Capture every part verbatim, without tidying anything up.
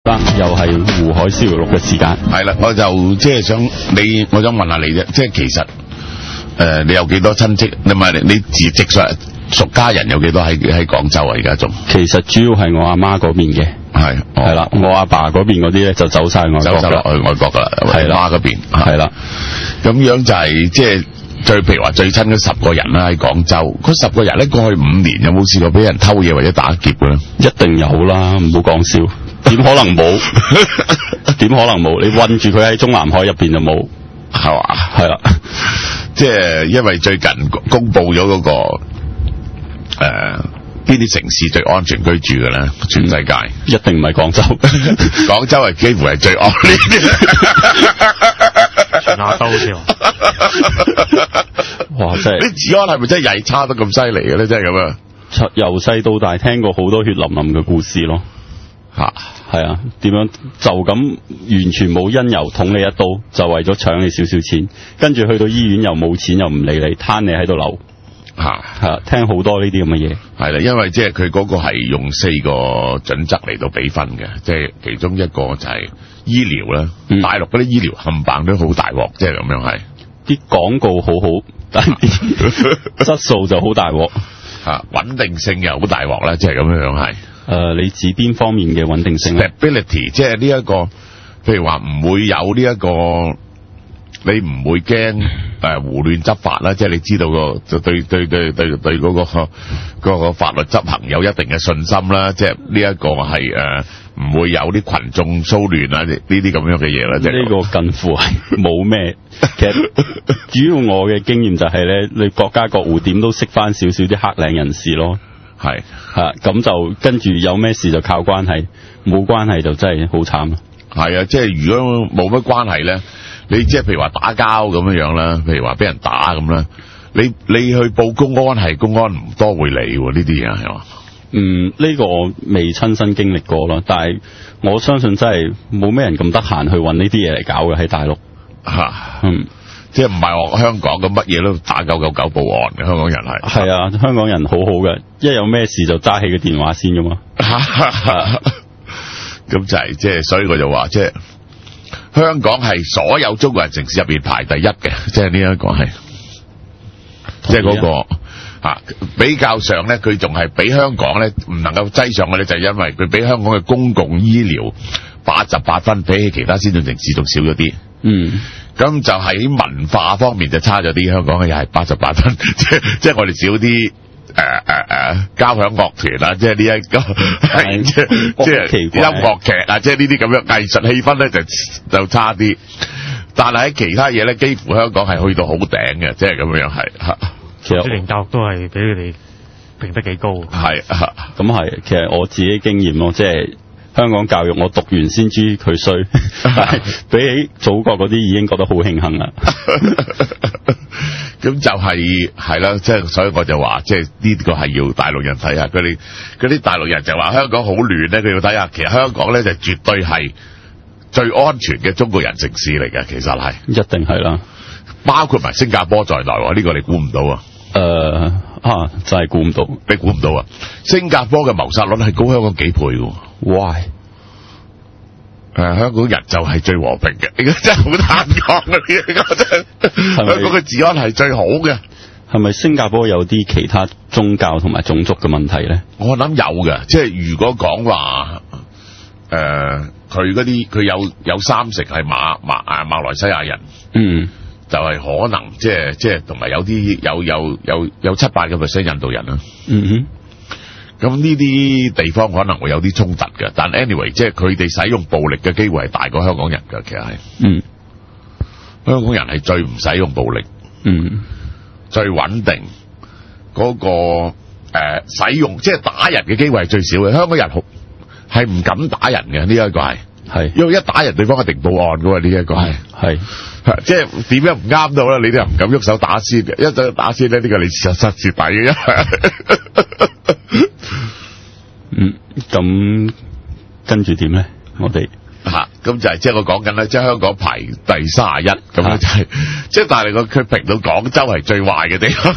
又係湖海燒肉嘅時間。 係啦，我就即係想你，我想問下你啫，即係其實誒、呃，你有幾多親戚？你咪你自直屬屬家人有幾多喺喺廣州啊？而家仲其實主要係我阿媽嗰邊嘅，係係啦，我阿爸嗰邊嗰啲咧就走晒外國， 走晒落去外國噶啦，係啦，媽嗰邊係啦，咁樣就係、是、即係最譬如話最親嗰十個人啦喺廣州，嗰十個人咧過去五年有冇試過俾人偷嘢或者打劫嘅咧？ 一定有啦，唔好講笑。點可能冇？點可能冇？你韞住佢喺中南海入邊就冇， 係嘛？ 係啦， 即係因為最近公布咗嗰、那個誒邊啲城市最安全居住嘅咧？全世界、嗯、一定唔係廣州，廣州係幾乎係最惡劣嘅， 全亞洲好似話。 哇！真係啲治安係咪真係曳差得咁犀利嘅咧？真係咁啊！ 由細到大聽過好多血淋淋嘅故事咯。吓，係啊，點樣就咁完全冇因由捅你一刀，就為咗搶你少少錢，跟住去到醫院又冇錢又唔理你，攤你喺度流。吓，係啊，聽好多呢啲咁嘅嘢。係啦，因為即係佢嗰個係用四個準則嚟到比分嘅，即係其中一個就係醫療啦、嗯。大陸嗰啲醫療冚唪唥都好大鑊，即係咁樣係。啲廣告好好，但係質素就好大鑊。吓，穩定性又好大鑊啦，即係咁樣樣係。誒、呃，你指邊方面嘅穩定性 ？Stability， 即係呢一個，譬如話唔會有呢、這、一個，你唔會驚誒胡亂執法啦，即係你知道個就對對對對對嗰、那個嗰、那個法律執行有一定嘅信心啦，即係呢一個係誒唔會有啲群眾騷亂啊呢啲咁樣嘅嘢啦，即係呢個近乎係冇咩。其實主要我嘅經驗就係咧，你各家各戶點都識翻少少啲黑領人士咯。係吓，咁就跟住有咩事就靠關係，冇關係就真係好慘啊！係啊，即係如果冇乜關係咧，你即係譬如話打交咁樣樣啦，譬如話俾人打咁啦，你你去報公安係公安唔多會理喎呢啲嘢係嘛？嗯，呢、這個我未親身經歷過咯，但係我相信真係冇咩人咁得閒去搵呢啲嘢嚟搞嘅喺大陸吓，嗯。即係唔係話香港咁乜嘢都打九九九報案嘅，香港人係係啊，香港人好好嘅，一有咩事就揸起個電話先噶嘛。咁就係即係，所以我就話即係香港係所有中國人城市入邊排第一嘅，即係呢一個係，即係嗰個吓比較上咧，佢仲係比香港咧唔能夠擠上嘅咧，就係因為佢比香港嘅公共醫療八十八分，比起其他先進城市仲少咗啲。嗯。咁就喺文化方面就差咗啲，香港嘅又係八十八分，即係即係我哋少啲誒誒誒交響樂團啊，即係呢一個係即係即係音樂劇啊，即係呢啲咁樣藝術氣氛咧就就差啲，但係喺其他嘢咧，幾乎香港係去到好頂嘅，即係咁樣係嚇。其實連教育都係俾佢哋評得幾高。係嚇，咁係其實我自己經驗咯，即係。香港教育我讀完先知佢衰，但係比起祖國嗰啲已經覺得好慶幸啦。咁就係係啦，即係所以我就話，即係呢個係要大陸人睇下，佢哋嗰啲大陸人就話香港好亂咧，佢要睇下，其實香港咧就絕對係最安全嘅中國人城市嚟嘅，其實係一定係啦，包括埋新加坡在內，呢、這個你估唔到啊？誒、呃、啊，真係估唔到，你估唔到啊？新加坡嘅謀殺率係高香港幾倍嘅。Why？ 誒，香港人就係最和平嘅，呢個真係好難講啊！呢個真係香港嘅治安係最好嘅。係咪新加坡有啲其他宗教同埋種族嘅問題咧？我諗有嘅，即係如果講話誒，佢嗰啲佢有有三成係馬馬誒馬來西亞人，嗯，就係、是、可能即係即係同埋有啲有有有有七八個 percent 印度人啦，嗯哼。咁呢啲地方可能會有啲衝突嘅，但 anyway， 即係佢哋使用暴力嘅機會係大過香港人嘅，其實係，嗯，香港人係最唔使用暴力，嗯，最穩定，嗰、那個誒、呃、使用即係打人嘅機會係最少嘅，香港人好係唔敢打人嘅，呢、這、一個係，係，因為一打人對方一定報案嘅喎，呢、這、一個係，係。即係點樣唔啱到啦？你哋又唔敢喐手打先嘅，一手打先咧，呢個你實實蝕底嘅。嗯，咁跟住點咧？我哋吓咁就係即係我講緊咧，即係香港排第三十一，咁樣就係即係但係個佢評到廣州係最壞嘅地方。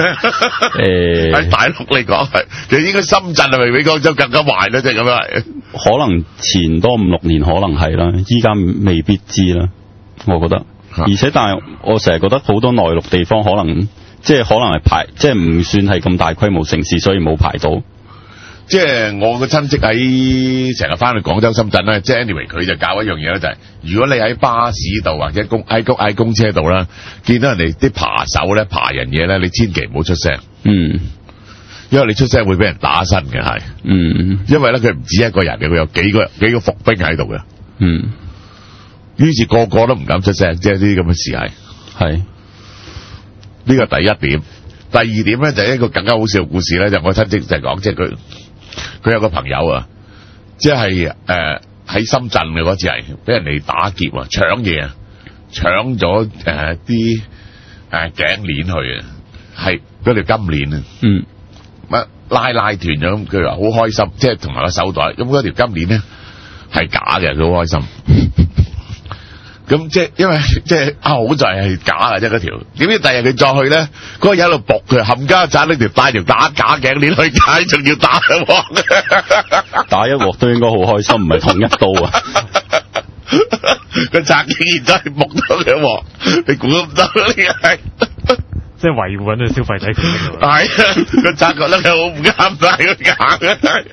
誒，喺大陸嚟講係，其實應該深圳係咪比廣州更加壞咧？即係咁樣係。 可能前多五六年可能係啦，依家未必知啦，我覺得。而且但係我成日覺得好多內陸地方可能即係可能係排，即係唔算係咁大規模城市，所以冇排到。 即係我個親戚喺成日翻去廣州、深圳咧，即係 anyway 佢就搞一樣嘢咧，就係、是、如果你喺巴士度或者公喺公喺公車度啦，見到人哋啲扒手咧扒人嘢咧，你千祈唔好出聲。 嗯， 因為你出聲會俾人打身嘅係。 嗯， 因為咧佢唔止一個人嘅，佢有幾個幾個伏兵喺度嘅。 嗯， 於是個個都唔敢出聲，即係呢啲咁嘅事係。 係呢個第一點。第二點咧就係一個更加好笑嘅故事咧，就我親戚就係講，即係佢佢有個朋友啊，即係誒喺深圳嘅嗰次係俾人哋打劫啊，搶嘢啊，搶咗誒啲誒頸鏈去啊，係嗰條金鏈啊， 嗯， 乜拉拉斷咗，咁佢話好開心，即係同埋個手袋，咁嗰條金鏈咧係假嘅，佢好開心。咁即係因為即係啊好在係假嘅啫嗰條，點知第日佢再去咧，嗰個人喺度搏佢冚家鏟呢條帶條打假頸鏈去解，仲要打一鑊，打一鑊都應該好開心，唔係同一刀啊！ 個賊竟然真係木到一鑊，你估都唔得呢係， 即係維護緊啲消費者權益。 係啊，個賊覺得佢好唔啱，但係佢假嘅。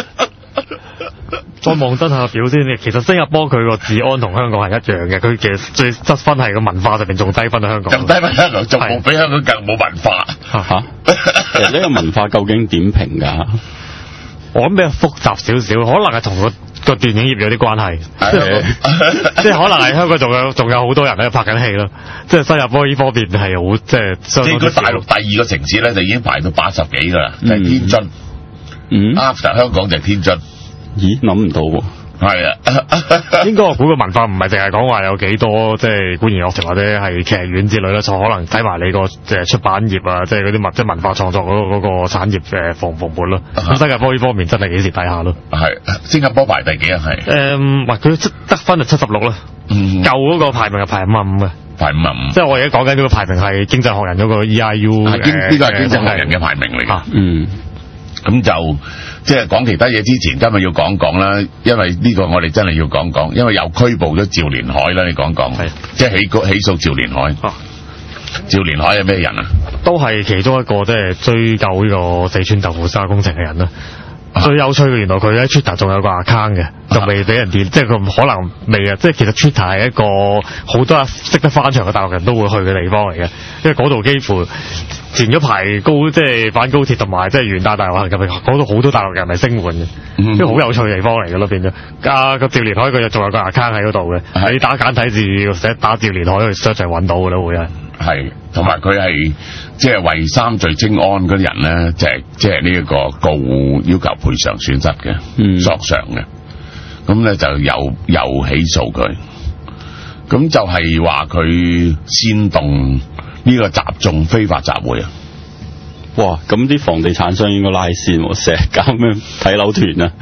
再望真下表先，其實新加坡佢個治安同香港係一樣嘅，佢其實最質分係個文化上面仲低分喺香港， 仲低分香港，仲冇比香港更冇文化。 嚇嚇，其實呢個文化究竟點評㗎？ 我諗比較複雜少少，可能係同個個電影業有啲關係，即係即係可能係香港仲有仲有好多人喺度拍緊戲咯，即係新加坡呢方面係好即係。即係佢大陸第二個城市咧，就已經排到八十幾㗎啦，就係天津。 嗯 ，after 香港就係天津。 咦，諗唔到喎。 係啊， 應該我估個文化唔係淨係講話有幾多即係管弦樂團或者係劇院之類啦，就可能睇埋你個誒出版業啊，即係嗰啲文即係文化創作嗰嗰個產業誒蓬唔蓬勃咯。咁新加坡呢方面真係幾時睇下咯。 係新加坡排第幾啊？係誒，唔係佢得分係七十六啦，舊嗰個排名係排五十五嘅。 排五十五， 即係我而家講緊嗰個排名係經濟學人嗰個 E I U， 呢個係經濟學人嘅排名嚟嘅。 嗯。 咁就即係講其他嘢之前，今日要講講啦，因為呢個我哋真係要講講，因為又拘捕咗趙連海啦，你講講，即係起起訴趙連海。哦，趙連海係咩人啊？ 都係其中一個即係追究呢個四川豆腐沙工程嘅人啦。最有趣嘅，原來佢喺 Twitter 仲有個 account 嘅，就未俾人 delete，即係佢可能未啊！即係其實 Twitter 係一個好多識得翻牆嘅大陸人都會去嘅地方嚟嘅，因為嗰度幾乎前咗排高，即係反高鐵同埋即係元旦大遊行入面，嗰度好多大陸人嚟聲援嘅，即係好有趣嘅地方嚟嘅咯，變咗。啊個趙連海佢就仲有個 account 喺嗰度嘅，你打簡體字寫打趙連海去 search 就揾到嘅啦，會係。係， 同埋佢係即係為三聚氰胺嗰啲人咧，即係即係呢一個告要求賠償損失嘅，嗯、索償嘅。咁咧就又又起訴佢，咁就係話佢煽動呢個集眾非法集會啊！ 哇！咁啲房地產商應該拉線喎，成日搞咩睇樓團啊！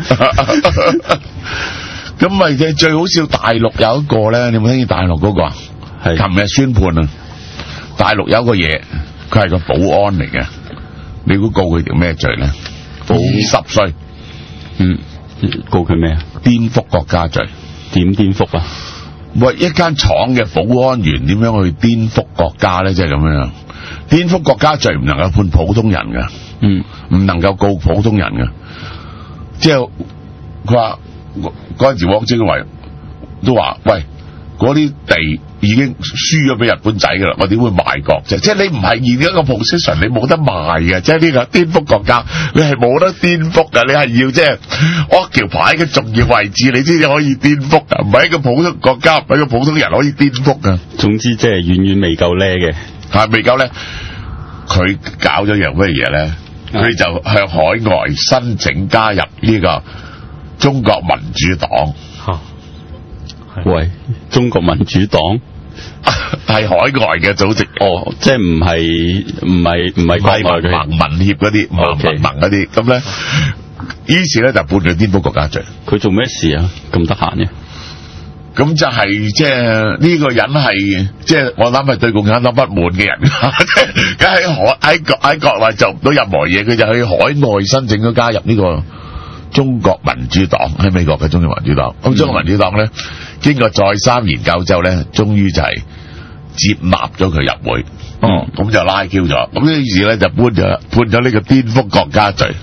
咁咪嘅最好笑，大陸有一個咧，你有冇聽見大陸嗰個啊？係琴日宣判啊！大陸有一個嘢，佢係個保安嚟嘅，你估告佢條咩罪咧？二十歲， 嗯，告佢咩啊？ 顛覆國家罪。 點顛覆啊？ 喂，一間廠嘅保安員點樣去顛覆國家咧？即係咁樣，顛覆國家罪唔能夠判普通人噶，嗯，唔能夠告普通人噶。即係佢話嗰陣時汪精衛都話，喂，嗰啲地已經輸咗俾日本仔噶啦，我點會賣國啫？即係你唔係現一個 position，你冇得賣嘅。即係呢個顛覆國家，你係冇得顛覆噶，你係要即係惡橋牌嘅重要位置，你先至可以顛覆噶，唔係一個普通國家，唔係一個普通人可以顛覆噶。 總之即係遠遠未夠叻嘅， 係未夠叻。佢搞咗樣咩嘢咧？佢就向海外申請加入呢個中國民主黨。 喂，中國民主黨係海外嘅組織， 哦，即係唔係唔係唔係國內嘅盟民協嗰啲，盟民盟嗰啲，咁咧，於是咧就判佢顛覆國家罪。 佢做咩事啊？咁得閒嘅？ 咁就係即係呢個人係即係我諗係對共產黨不滿嘅人，梗係海喺國喺國內做唔到任何嘢，佢就去海外申請咗加入呢個中國民主黨，喺美國嘅中國民主黨。咁中國民主黨咧，經過再三研究之後咧，終於就係接納咗佢入會。哦，咁就拉 Q 咗。咁於是咧就判咗判咗呢個顛覆國家罪。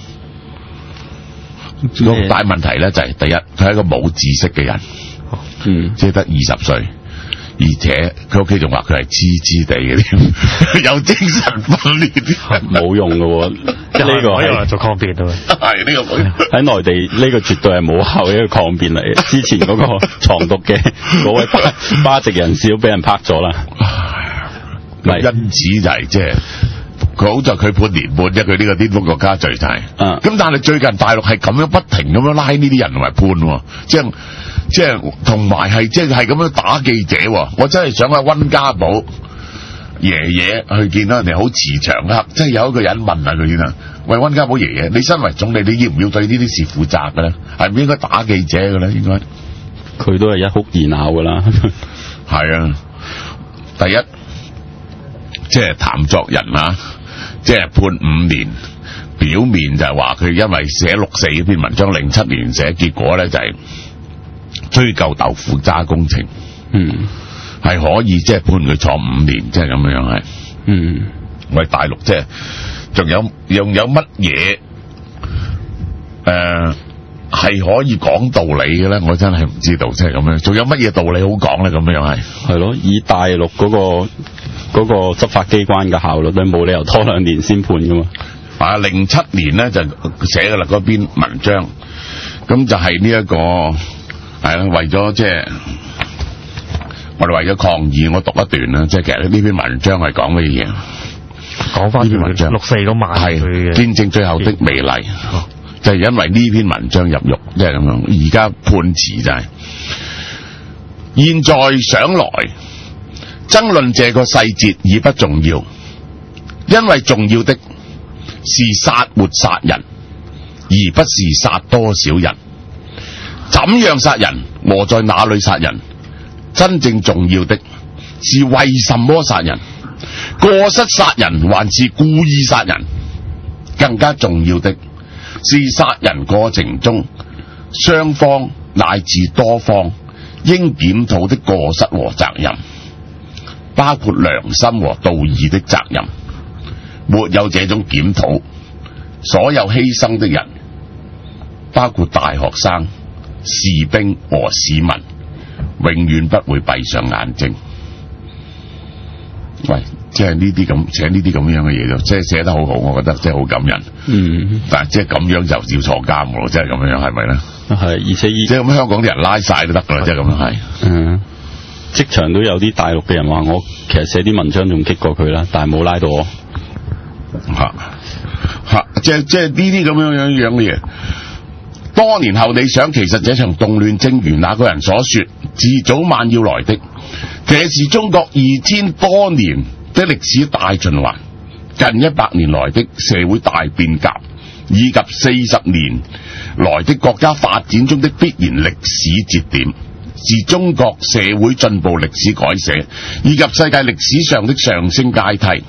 個大問題咧就係、是、第一，佢係一個冇知識嘅人，嗯，即係得二十歲，而且佢屋企仲話佢係痴痴地嘅添，有精神分裂， 冇用嘅喎。呢個可以用嚟做抗辯啊！ 係呢個喺內地呢個絕對係冇效嘅一個抗辯嚟。之前嗰個藏毒嘅嗰位巴巴籍人士都俾人拍咗啦。 因此就係即係。佢好在佢判年半啫，佢呢個顛覆國家罪就係、是，咁、啊、但係最近大陸係咁樣不停咁樣拉呢啲人同埋判，即係即係同埋係即係係咁樣打記者，我真係想阿溫家寶爺爺去見到人哋好慈祥啊，即係有一個人問下佢先啊，喂，溫家寶爺爺，你身為總理，你要唔要對呢啲事負責嘅咧？係唔應該打記者嘅咧？應該佢都係一哭二鬧噶啦， 係啊，第一即係譚作人啊。即係判五年，表面就係話佢因為寫六四呢篇文章，零七年寫，結果咧就係追究豆腐渣工程，嗯，係可以即係判佢坐五年，即係咁樣係，嗯，喂，大陸即係仲有仲有乜嘢誒係可以講道理嘅咧？我真係唔知道，即係咁樣，仲有乜嘢道理好講咧？咁樣係係咯，以大陸嗰個。嗰個執法機關嘅效率咧，冇理由拖兩年先判噶嘛。 啊，零七年咧就寫噶啦嗰篇文章，咁就係呢一個係啦，為咗即係我哋為咗抗議，我讀一段啦，即係其實呢篇文章係講乜嘢？ 講翻呢篇文章，六四嗰晚係見證最後的美麗，哦、就係因為呢篇文章入獄，即係咁樣。而家判詞就係、是，現在想來。爭論這個細節已不重要，因為重要的是殺沒殺人，而不是殺多少人。怎樣殺人和在哪裏殺人，真正重要的是為什麼殺人。過失殺人還是故意殺人，更加重要的是殺人過程中雙方乃至多方應檢討的過失和責任，包括良心和道義的責任。沒有這種檢討，所有犧牲的人，包括大學生、士兵和市民，永遠不會閉上眼睛。喂，即係呢啲咁寫呢啲咁樣嘅嘢，就即係寫得好好，我覺得即係好感人。嗯，但係即係咁樣就要坐監喎，即係咁樣係咪咧？ 係，而且即係咁香港啲人拉晒都得噶啦，即係咁樣係。 嗯。職場都有啲大陸嘅人話我其實寫啲文章仲激過佢啦，但係冇拉到我。 吓吓，即係即係呢啲咁樣樣樣嘅嘢。多年後你想，其實這場動亂正如那個人所說，自早晚要來的。這是中國二千多年的歷史大循環，近一百年來的社會大變革，以及四十年來的國家發展中的必然歷史節點。是中國社會進步歷史改寫，以及世界歷史上的上升階梯。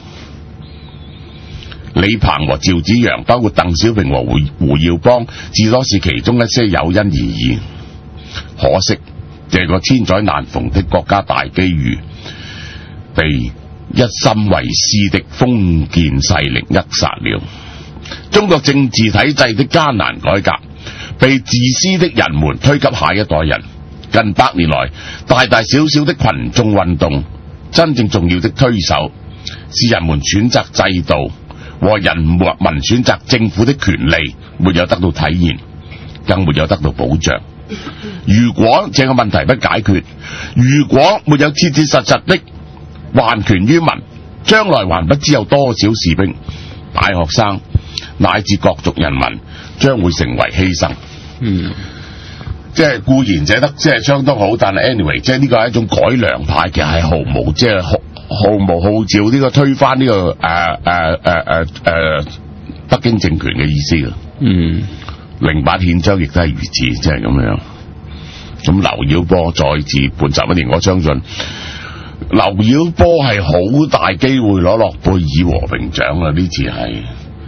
李鵬和趙紫陽，包括鄧小平和胡胡耀邦，至多是其中一些誘因而已。可惜，這個千載難逢的國家大機遇，被一心為私的封建勢力扼殺了。中國政治體制的艱難改革，被自私的人們推給下一代人。近百年來，大大小小的群眾運動，真正重要的推手是人們選擇制度和人民選擇政府的權利沒有得到體現，更沒有得到保障。如果這個問題不解決，如果沒有切切實實的還權於民，將來還不知有多少士兵、大學生乃至各族人民將會成為犧牲。嗯。即係固然寫得即係相當好，但係 anyway，即係呢個係一種改良派，其實係毫無即係毫毫無號召呢個推翻呢、這個誒誒誒誒誒北京政權嘅意思嘅。嗯，零八憲章亦都係如此，即係咁樣。咁劉曉波再次判十一年，我相信劉曉波係好大機會攞諾貝爾和平獎啊！呢次係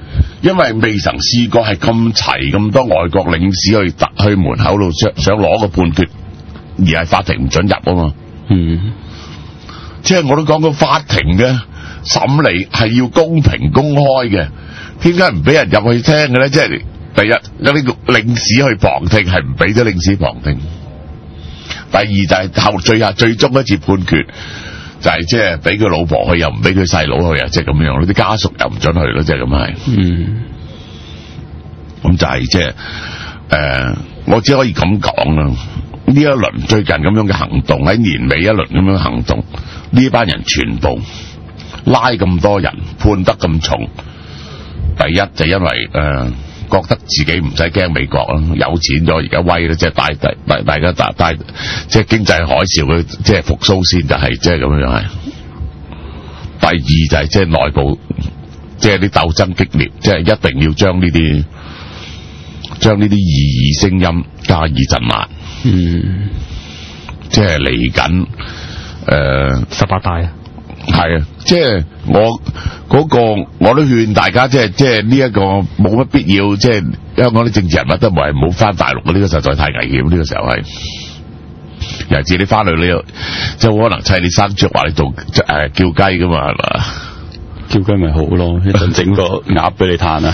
因為未曾試過係咁齊咁多外國領事去突去門口度想想攞個判決，而係法庭唔准入啊嘛。 嗯， 即係我都講過法庭嘅審理係要公平公開嘅，點解唔俾人入去聽嘅咧？即係第一有呢個領事去旁聽，係唔俾咗領事旁聽。第二就係後最後最終一次判決，就係即係俾佢老婆去，又唔俾佢細佬去啊！即係咁樣咯，啲家屬又唔准去咯，即係咁係。 嗯， 咁就係即係誒，我只可以咁講啦。呢一輪最近咁樣嘅行動，喺年尾一輪咁樣嘅行動，呢班人全部拉咁多人，判得咁重。第一就因為誒、呃、覺得自己唔使驚美國啦，有錢咗而家威啦，即係大大大大家大大即係經濟海嘯嘅即係復甦先，就係即係咁樣係。第二就係即係內部即係啲鬥爭激烈，即係一定要將呢啲將呢啲異議聲音加以鎮壓。 嗯， 即係嚟緊誒十八大啊， 係啊，即係我嗰個我都勸大家，即係即係呢一個冇乜必要，即係香港啲政治人物都唔係唔好翻大陸，呢個實在太危險。呢個時候係尤其是你翻去你又即係可能砌你生雀話你做誒、呃、叫雞噶嘛，係嘛？ 叫雞咪好咯，一陣整個鴨俾你嘆啊！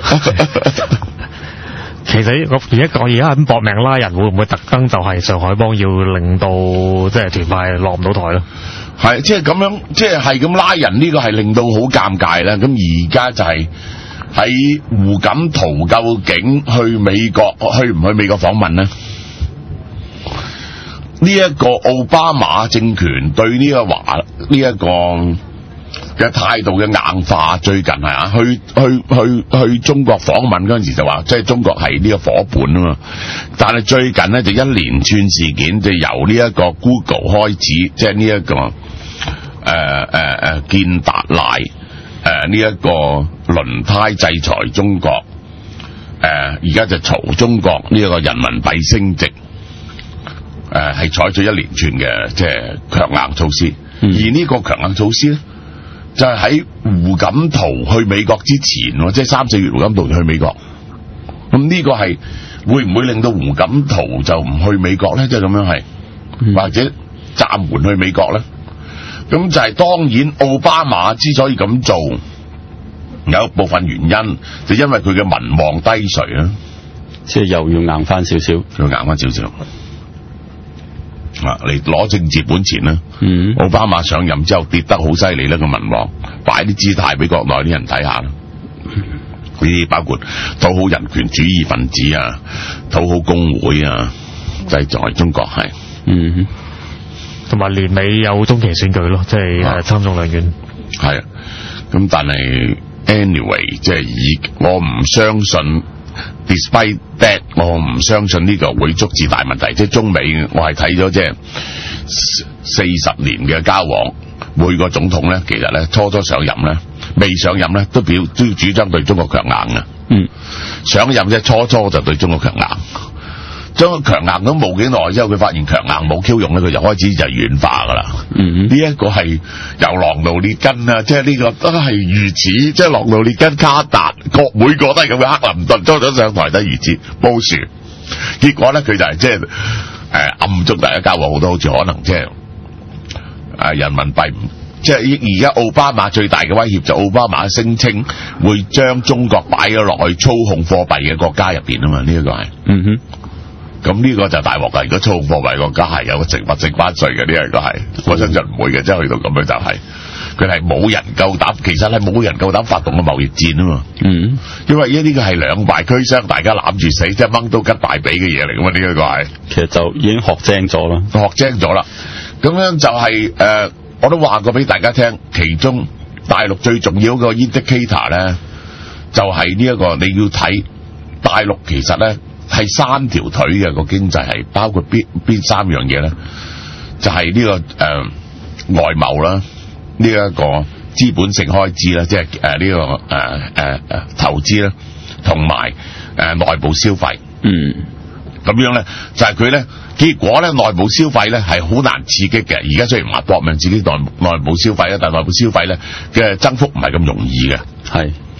其實我而家講而家咁搏命拉人，會唔會特登就係上海幫要令到即係團派落唔到台咯？ 係即係咁樣，即係係咁拉人，呢個係令到好尷尬啦。咁而家就係喺胡錦濤究竟去美國去唔去美國訪問呢？呢一個奧巴馬政權對呢個華呢一個嘅態度嘅硬化，最近係啊，去去去去中國訪問嗰陣時就話，即係中國係呢個伙伴啊嘛。但係最近呢，就一連串事件，就由呢一個 Google 開始，即係呢一個誒誒誒建達賴誒呢一個輪胎制裁中國，誒而家就嘈中國呢一個人民幣升值，誒係採取一連串嘅即係強硬措施，嗯、而呢個強硬措施咧。就係喺胡錦濤去美國之前，即係三四月胡錦濤去美國，咁呢個係會唔會令到胡錦濤就唔去美國咧？即係咁樣係，嗯、或者暫緩去美國咧？咁就係當然，奧巴馬之所以咁做，有一部分原因就因為佢嘅民望低垂啦， 即係又要硬翻少少， 要硬翻少少。啊！嚟攞政治本錢啦， 嗯， 奧巴馬上任之後跌得好犀利啦，個民望擺啲姿態俾國內啲人睇下啦。呢啲包括討好人權主義分子啊，討好工會啊，就係中國係， 嗯， 同埋年尾有中期選舉咯，即係誒參眾兩院。 係啊，咁但係 anyway，即係以我唔相信。Despite that， 我唔相信呢個會觸致大問題。即係中美，我係睇咗即係四十年嘅交往，每個總統咧，其實咧初初上任咧，未上任咧都表都主張對中國強硬嘅。嗯，上任即係初初就對中國強硬，將佢強硬咁冇幾耐之後，佢發現強硬冇 Q 用咧，佢就開始就軟化噶啦。嗯，呢一個係由朗奴列根啊，即係呢個都係如此，即係朗奴列根、卡達，各每個都係咁嘅。克林頓初初上台都如此，布殊，結果咧佢就係即係誒暗中大家交往好多，好似可能即係誒人民幣，即係而家奧巴馬最大嘅威脅就奧巴馬聲稱會將中國擺咗落去操控貨幣嘅國家入邊啊嘛，呢一個係嗯哼。咁呢個就大鑊噶，如果操控貨幣國家係有個懲罰性關稅嘅，呢個係我相信唔會嘅，即係去到咁樣就係佢係冇人夠膽，其實係冇人夠膽發動個貿易戰啊嘛。嗯，因為呢個係兩敗俱傷，大家攬住死，即係掹刀吉大髀嘅嘢嚟噶嘛。呢一個係其實就已經學精咗啦， 學精咗啦。咁樣就係、是、誒、呃，我都話過俾大家聽，其中大陸最重要個 indicator 咧，就係呢一個你要睇大陸其實咧。係三條腿嘅個經濟係包括邊邊三樣嘢咧？就係、是、呢、這個誒、呃、外貿啦，呢、這、一個資本性開支啦，即係誒呢個誒誒誒投資啦，同埋誒內部消費。嗯，咁樣咧就係佢咧，結果咧內部消費咧係好難刺激嘅。而家雖然話搏命自己內內部消費啦，但係內部消費咧嘅增幅唔係咁容易嘅。係。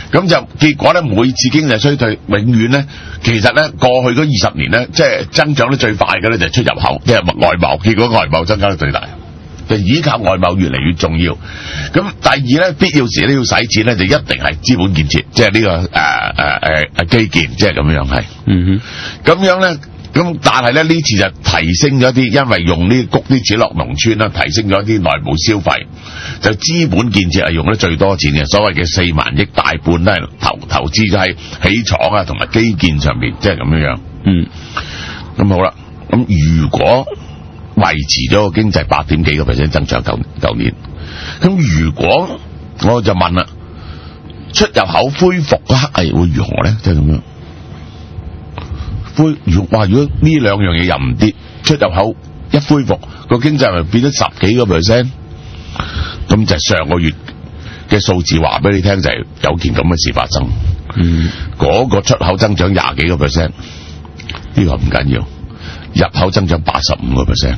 咁就結果咧，每次經濟衰退，永遠咧，其實咧過去嗰二十年咧，即係增長得最快嘅咧就係出入口，即係外貿，結果外貿增加得最大。就依靠外貿越嚟越重要。咁第二咧，必要時咧要使錢咧，就一定係資本建設，即係呢、這個誒誒誒誒基建，即係咁樣係。嗯哼，咁樣咧，咁但係咧呢次就提升咗啲，因為用呢谷啲錢落農村啦，提升咗啲內部消費，就資本建設係用得最多錢嘅，所謂嘅四萬億大半都係投投資咗喺起廠啊同埋基建上面，即係咁樣樣。嗯，咁好啦，咁如果維持咗個經濟八點幾個 percent 增長，舊舊年。咁如果我就問啦，出入口恢復嗰刻係會如何咧？即係咁樣。恢如話，如果呢兩樣嘢又唔跌，出入口一恢復，個經濟咪變咗十幾個 percent？咁就上個月嘅數字話俾你聽，就係有件咁嘅事發生。嗯，嗰個出口增長廿幾個 percent，呢個唔緊要。入口增長八十五個 percent，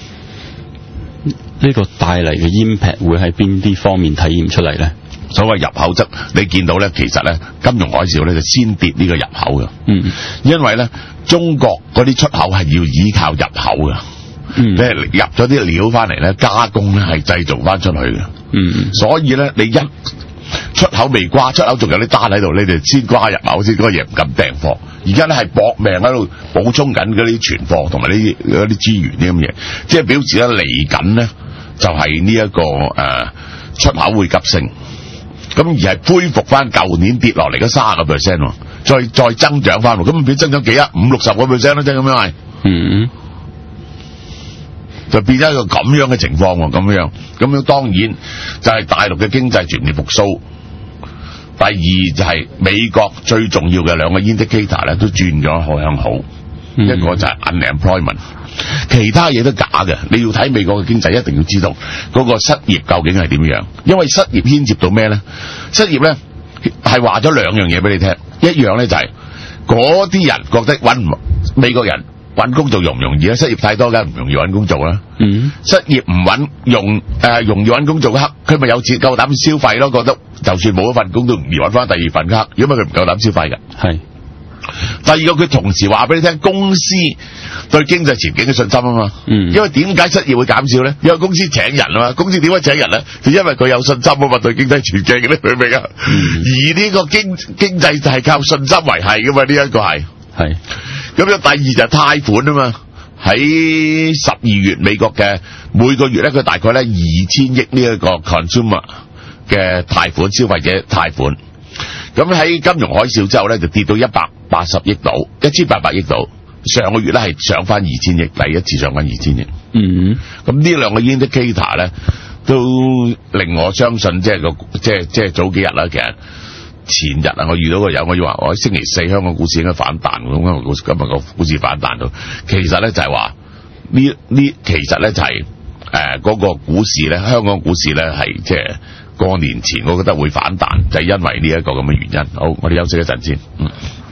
呢個帶嚟嘅 impact 會喺邊啲方面體現出嚟咧？ 所謂入口則，你見到咧，其實咧金融海嘯咧就先跌呢個入口嘅。嗯，因為咧中國嗰啲出口係要依靠入口嘅。嗯，你係入咗啲料翻嚟咧，加工咧係製造翻出去嘅。嗯，所以咧你一出口未瓜，出口仲有啲單喺度，你哋先瓜入口先，嗰個嘢唔敢訂貨。而家咧係搏命喺度補充緊嗰啲存貨同埋呢啲嗰啲資源啲咁嘢，即係表示咧嚟緊咧就係呢一個誒、呃、出口會急升，咁而係恢復翻舊年跌落嚟嗰三十個 percent， 再再增長翻，咁變增長幾啊？五六十個 percent 咯，即係咁樣係，嗯，就變咗一個咁樣嘅情況喎，咁樣，咁樣當然就係大陸嘅經濟全面復甦。第二就係美國最重要嘅兩個 indicator 咧，都轉咗向好。嗯、一個就係 unemployment， 其他嘢都假嘅。你要睇美國嘅經濟，一定要知道嗰個失業究竟係點樣。因為失業牽涉到咩咧？失業咧係話咗兩樣嘢俾你聽。一樣咧就係嗰啲人覺得搵唔美國人搵工做容唔容易咧？失業太多梗係唔容易搵工做啦。嗯，失業唔搵容誒、呃、容易搵工做嘅黑，佢咪有錢夠膽消費咯？覺得就算冇一份工都唔易搵翻第二份嘅黑，如果唔係佢唔夠膽消費嘅。係。第二個佢同時話俾你聽，公司對經濟前景嘅信心啊嘛。嗯。因為點解失業會減少咧？因為公司請人啊嘛。公司點解請人咧？就因為佢有信心啊嘛，對經濟前景嘅咧，明唔明啊？嗯。而呢個經經濟就係靠信心維繫噶嘛，呢、這、一個係。係。咁樣第二就係貸款啊嘛。喺十二月美國嘅每個月咧，佢大概咧二千億呢一個 consumer 嘅貸款，消費者貸款。咁喺金融海嘯之後咧，就跌到一百八十億度，一千八百億度。上個月咧係上翻二千億，第一次上翻二千億。嗯，咁呢兩個 indicator 咧，都令我相信，即係個即係即係早幾日啦。其實前日啊，我遇到個友，我要話我喺星期四香港股市應該反彈，咁今日股今日個股市反彈到，其實咧就係話呢呢，其實咧就係誒嗰個股市咧，香港股市咧係即係。過年前我覺得會反彈，就係因為呢一個咁嘅原因。好，我哋休息一陣先。嗯。